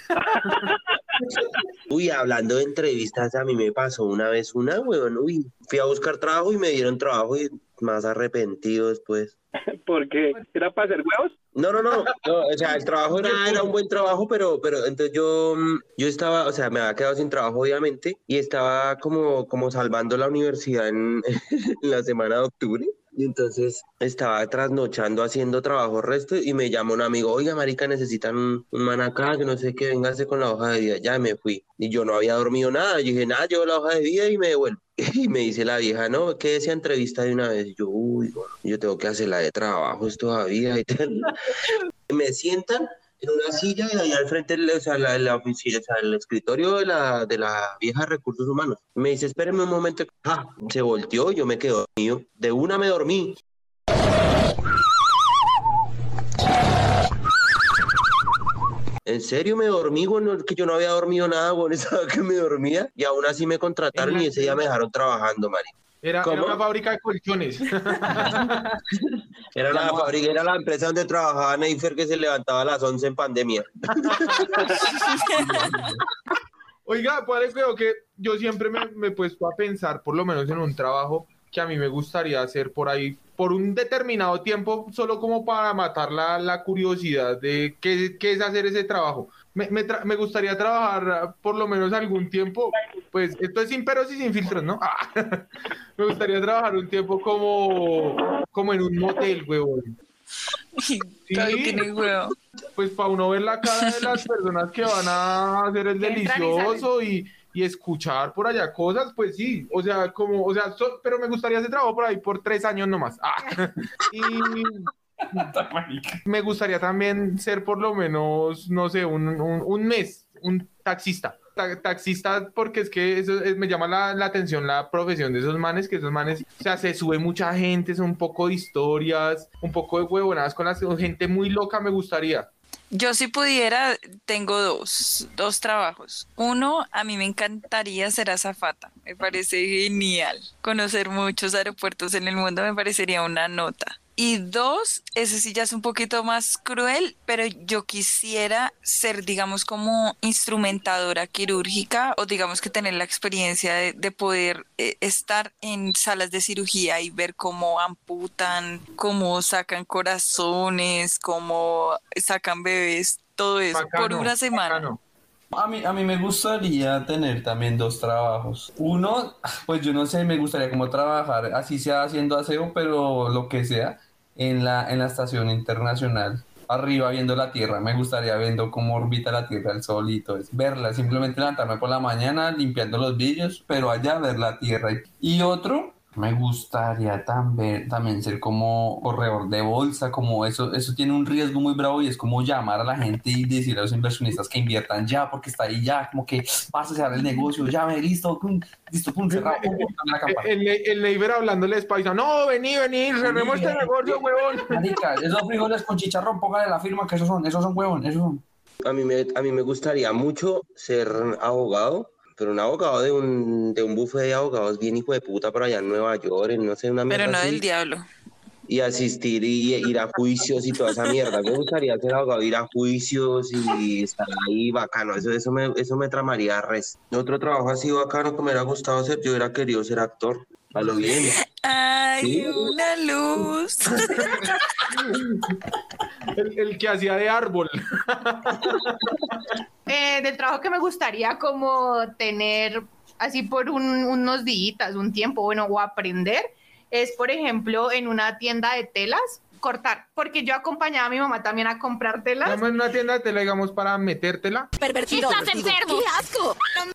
Uy, hablando de entrevistas, a mí me pasó una vez una, weón, uy, fui a buscar trabajo y me dieron trabajo y más arrepentido después. ¿Por qué? ¿Era para hacer huevos? No, no, no, no, o sea, el trabajo era, era un buen trabajo, pero, pero entonces yo, yo estaba, o sea, me había quedado sin trabajo, obviamente, y estaba como, como salvando la universidad en, en la semana de octubre. Y entonces estaba trasnochando haciendo trabajo resto y me llamó un amigo, oiga, marica, necesitan un, un man acá, que no sé qué, véngase con la hoja de vida. Ya me fui. Y yo no había dormido nada. Yo dije, nada, llevo la hoja de vida y me devuelvo. Y me dice la vieja, no, ¿qué decía entrevista de una vez? Y yo, uy, bueno, yo tengo que hacer la de trabajos todavía y tal. Me sientan en una silla y ahí al frente, o sea, la, la oficina, o sea, el escritorio de la, de la vieja de recursos humanos. Me dice, espéreme un momento. Ah, se volteó, yo me quedé dormido. De una me dormí. En serio me dormí, bueno, que yo no había dormido nada, bueno, estaba que me dormía y aún así me contrataron y ese día me dejaron trabajando, Mari. Era, era una fábrica de colchones. Era la fábrica, era la empresa donde trabajaba Neifer que se levantaba a las once en pandemia. Oiga, pues creo que yo siempre me, me he puesto a pensar, por lo menos en un trabajo que a mí me gustaría hacer por ahí, por un determinado tiempo, solo como para matar la, la curiosidad de qué, qué es hacer ese trabajo. Me, me, tra- me gustaría trabajar por lo menos algún tiempo, pues esto es sin peros y sin filtros, ¿no? Me gustaría trabajar un tiempo como, como en un motel, huevón. Sí, tiene huevo. Pues para uno ver la cara de las personas que van a hacer el delicioso y, y escuchar por allá cosas, pues sí, o sea, como, o sea, so, pero me gustaría hacer trabajo por ahí por tres años nomás. Ah. Y me gustaría también ser por lo menos, no sé, un, un, un mes, un taxista. Ta- taxista porque es que eso es, me llama la, la atención la profesión de esos manes, que esos manes, o sea, se sube mucha gente, son un poco de historias, un poco de huevonadas con la gente muy loca, me gustaría. Yo si pudiera, tengo dos, dos trabajos. Uno, a mí me encantaría ser azafata, me parece genial. Conocer muchos aeropuertos en el mundo me parecería una nota. Y dos, ese sí ya es un poquito más cruel, pero yo quisiera ser, digamos, como instrumentadora quirúrgica o digamos que tener la experiencia de, de poder eh, estar en salas de cirugía y ver cómo amputan, cómo sacan corazones, cómo sacan bebés, todo eso, Bacano, por una semana. bacano. A mí, a mí me gustaría tener también dos trabajos. Uno, pues yo no sé, me gustaría como trabajar, así sea haciendo aseo, pero lo que sea, en la, en la estación internacional, arriba viendo la Tierra. Me gustaría viendo cómo orbita la Tierra, el Sol y todo eso. Verla, simplemente levantarme por la mañana limpiando los vidrios, pero allá ver la Tierra. Y otro, me gustaría también, también ser como corredor de bolsa, como eso, eso tiene un riesgo muy bravo y es como llamar a la gente y decir a los inversionistas que inviertan ya, porque está ahí ya, como que vas a cerrar el negocio, ya, ve, listo, pum, listo, pum, cerrado, pum, pum, la campana. El, el, el Neighbor hablándole español, no, vení, vení, cerremos este negocio, huevón. Marica, esos frijoles con chicharrón, póngale la firma que esos son, esos son huevón, esos son. A mí me, a mí me gustaría mucho ser abogado, pero un abogado de un, de un bufete de abogados bien hijo de puta por allá en Nueva York, en no sé, una mierda Pero no así, del diablo. y asistir y ir a juicios y toda esa mierda. Me gustaría ser abogado, ir a juicios y estar ahí bacano, eso, eso, me, eso me tramaría res. Otro trabajo así bacano que me hubiera gustado hacer, yo hubiera querido ser actor, a lo bien. ¡Ay, Sí. una luz! El, el que hacía de árbol. Eh, del trabajo que me gustaría como tener así por un- unos días, un tiempo, bueno, o aprender, es por ejemplo en una tienda de telas, cortar, porque yo acompañaba a mi mamá también a comprar telas. Vamos en una tienda de tela, digamos, para metértela. Pervertido. ¡Estás enfermo! ¡Qué asco!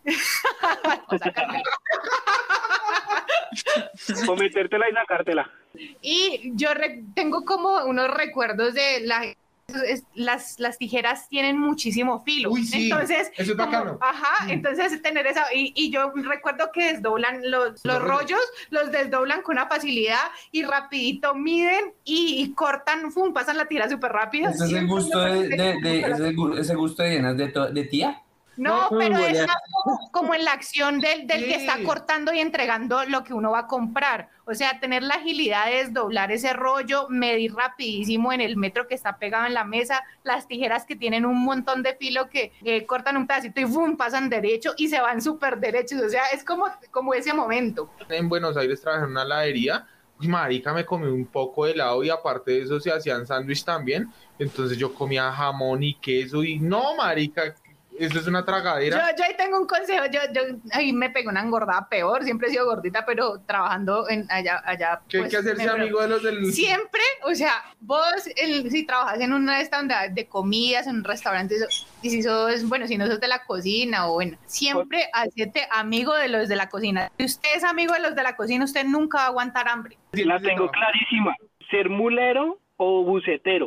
O metértela y sacártela. Y yo re- tengo como unos recuerdos de la, es- las, las tijeras tienen muchísimo filo. Uy, sí, entonces, eso es como- bacano. ajá, Mm. entonces tener esa, y, y yo recuerdo que desdoblan los, los rollos, los desdoblan con una facilidad y rapidito miden y, y cortan, fum, pasan la tira súper rápido. Ese es el gusto de, de, de- ese, es el gu- ese gusto de llenas de, to- de tía. No, No, pero es buena. más como, como en la acción del, del que Sí. está cortando y entregando lo que uno va a comprar. O sea, tener la agilidad de desdoblar ese rollo, medir rapidísimo en el metro que está pegado en la mesa, las tijeras que tienen un montón de filo que eh, cortan un pedacito y ¡bum! Pasan derecho y se van súper derechos. O sea, es como, como ese momento. En Buenos Aires trabajé en una heladería. Uy, marica, me comí un poco de helado y aparte de eso se hacían sándwich también. Entonces yo comía jamón y queso y no, marica, eso es una Yo, tragadera. yo ahí tengo un consejo, yo, yo ahí me pegó una engordada peor, siempre he sido gordita, pero trabajando en allá, allá Que hay pues, que hacerse me- amigo de los del... Siempre, o sea, vos el- si trabajas en una stand de comidas, en un restaurante, eso- y si sos, bueno, si no sos de la cocina, o bueno, siempre hacete amigo de los de la cocina. Si usted es amigo de los de la cocina, usted nunca va a aguantar hambre. La tengo clarísima. Ser mulero o bucetero.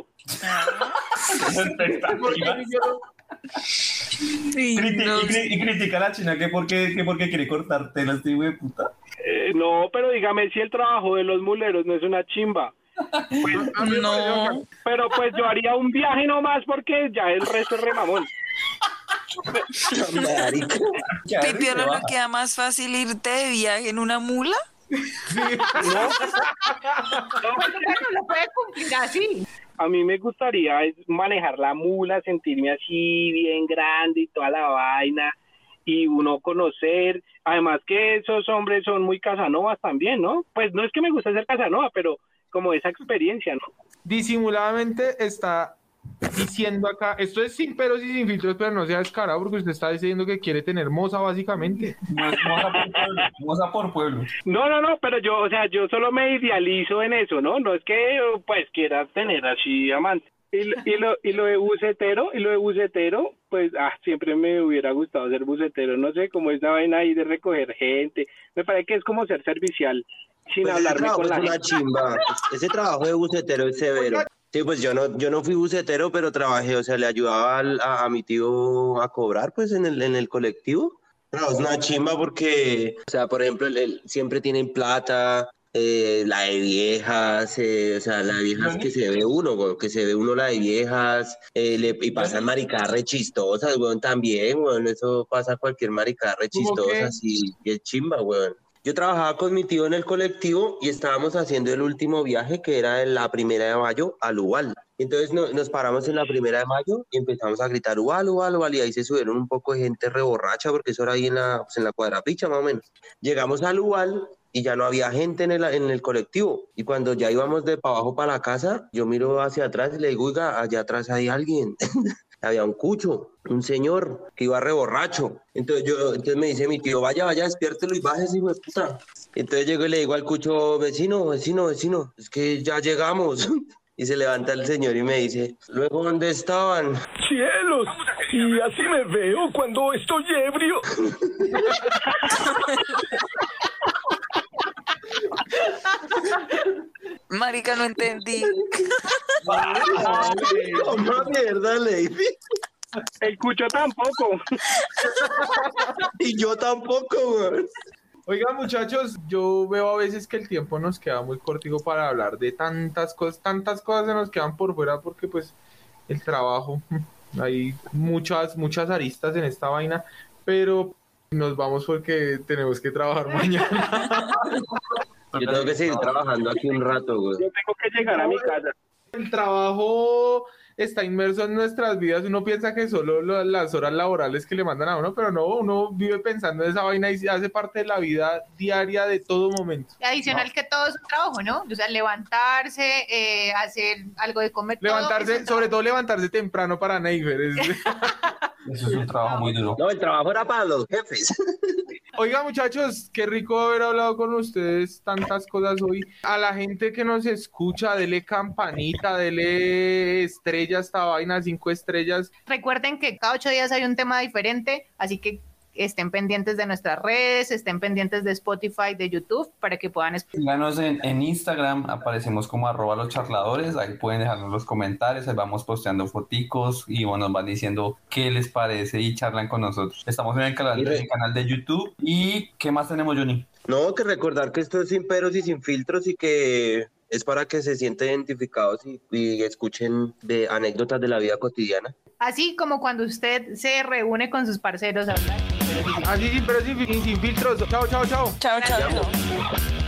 Sí, Criti- no, y, cri- y critica a la China que porque, que porque quiere cortar telas, este hijo de puta. Eh, no, pero dígame si el trabajo de los muleros no es una chimba. Pues, A mí me no. pareció que- pero pues yo haría un viaje nomás porque ya el resto es remamón. Marica. Ya, Pipiolo, se ¿no baja. queda más fácil irte de viaje en una mula? Sí. ¿No? Bueno, lo puede cumplir así. A mí me gustaría es manejar la mula, sentirme así bien grande y toda la vaina, y uno conocer, además que esos hombres son muy casanovas también, ¿no? Pues no es que me guste ser casanova, pero como esa experiencia, ¿no? Disimuladamente está diciendo acá, esto es sin peros y sin filtros, pero no sea descarado porque usted está diciendo que quiere tener moza básicamente. Moza por pueblo. Moza por pueblo. No, no, no, pero yo, o sea, yo solo me idealizo en eso, ¿no? No es que, pues, quiera tener así amante. Y, y, lo, y lo de bucetero, y lo de bucetero, pues, ah, siempre me hubiera gustado ser bucetero, no sé, como esa vaina ahí de recoger gente, me parece que es como ser servicial, sin pues hablarme con la es gente. Una chimba. Ese trabajo de bucetero es severo. Sí, pues yo no, yo no fui bucetero, pero trabajé, o sea, le ayudaba al, a, a mi tío a cobrar, pues, en el, en el colectivo. No, es una chimba porque, o sea, por ejemplo, el, el, siempre tienen plata, eh, la de viejas, eh, o sea, la de viejas que se ve uno, güey, que se ve uno la de viejas, eh, le, y pasan maricadas re chistosas, güey, también, güey, eso pasa cualquier maricada re chistosa, y, y es chimba, güey. Yo trabajaba con mi tío en el colectivo y estábamos haciendo el último viaje, que era en la primera de mayo al Ubal. Entonces no, nos paramos en la primera de mayo y empezamos a gritar Ubal, Ubal, Ubal, y ahí se subieron un poco de gente reborracha, porque eso era ahí en la, pues en la cuadrapicha más o menos. Llegamos al Ubal y ya no había gente en el, en el colectivo. Y cuando ya íbamos de para abajo para la casa, yo miro hacia atrás y le digo, oiga, allá atrás hay alguien. Había un cucho, un señor que iba re borracho. Entonces, yo, entonces me dice mi tío, vaya, vaya, despiértelo y bájese, hijo de puta. Entonces llego y le digo al cucho, vecino, vecino, vecino, es que ya llegamos. Y se levanta el señor y me dice, ¿luego dónde estaban? ¡Cielos! Y así me veo cuando estoy ebrio. Marica, no entendí. ¡Una mierda, Lady! El cucho tampoco. Y yo tampoco, güey. Oigan, muchachos, yo veo a veces que el tiempo nos queda muy cortico para hablar de tantas cosas, tantas cosas se nos quedan por fuera porque pues el trabajo, hay muchas, muchas aristas en esta vaina, pero nos vamos porque tenemos que trabajar mañana. Yo tengo que seguir trabajando aquí un rato, güey. Yo tengo que llegar a mi casa. El trabajo está inmerso en nuestras vidas. Uno piensa que solo lo, las horas laborales que le mandan a uno, pero no, uno vive pensando en esa vaina y hace parte de la vida diaria de todo momento. Adicional no. Que todo es un trabajo, ¿no? O sea, levantarse, eh, hacer algo de comer. Levantarse, todo sobre todo levantarse temprano para Neifer. Es... Eso es un trabajo muy duro. No, el trabajo era para los jefes. Oiga, muchachos, qué rico haber hablado con ustedes tantas cosas hoy. A la gente que nos escucha, dele campanita, dele estrella a esta vaina, cinco estrellas. Recuerden que cada ocho días hay un tema diferente, así que estén pendientes de nuestras redes, estén pendientes de Spotify, de YouTube, para que puedan escuchar. Síganos en, en Instagram, aparecemos como arroba los charladores, ahí pueden dejarnos los comentarios, ahí vamos posteando foticos y bueno, nos van diciendo qué les parece y charlan con nosotros. Estamos en el canal, en el canal de YouTube. ¿Y qué más tenemos, Johnny? No, que recordar que esto es sin peros y sin filtros y que es para que se sientan identificados y, y escuchen de anécdotas de la vida cotidiana. Así como cuando usted se reúne con sus parceros a hablar. Así sin peros y sin filtros. Chao, chao, chao. Chao, chao. chao.